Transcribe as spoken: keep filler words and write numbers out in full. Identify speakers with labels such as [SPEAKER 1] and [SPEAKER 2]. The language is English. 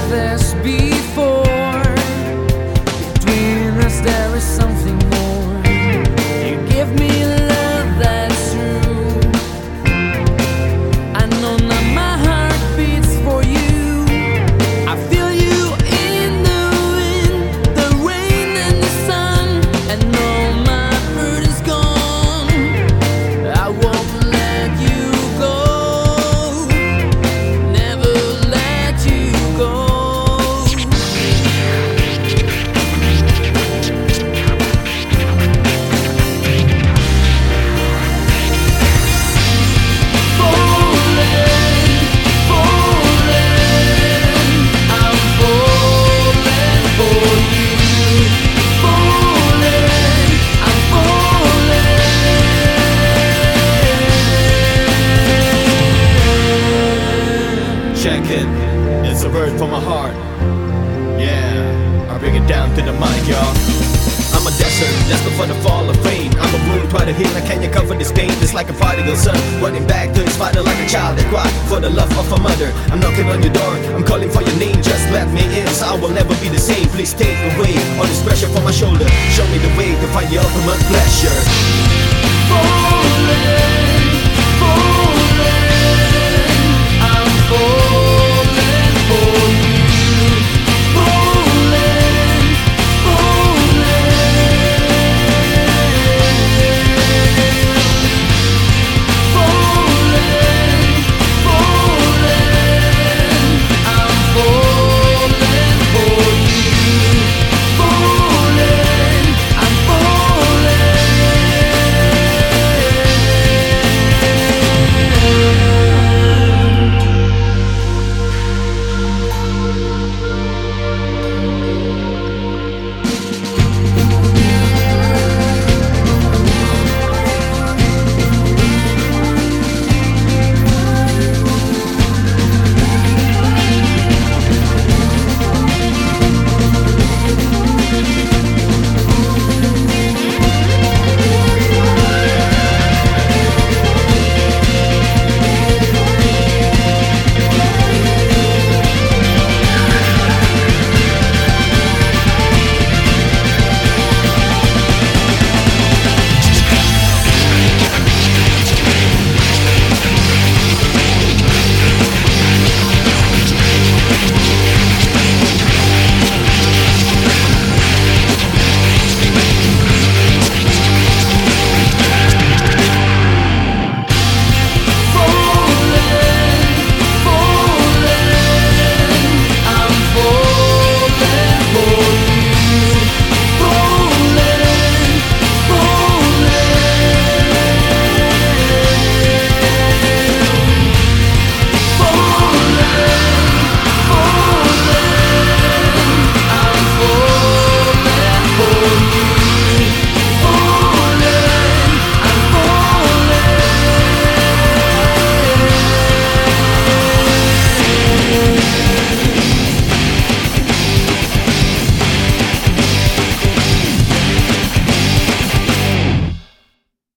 [SPEAKER 1] this before. Between us there is something more. You give me love that's true. I know now my heart beats for you. I feel you in the wind, the rain and the sun, and all my burden's gone. I won't let you go, never let you go.
[SPEAKER 2] Check it, it's a word from my heart. Yeah, I bring it down to the mic, y'all. I'm a desert, destined for the fall of fame. I'm a wound, try to heal, and can you cover this pain? It's like a prodigal son, running back to his father like a child that cried for the love of a mother. I'm knocking on your door, I'm calling for your name. Just let me in, so I will never be the same. Please take away all this pressure from my shoulder. Show me the way to find your ultimate pleasure. Falling.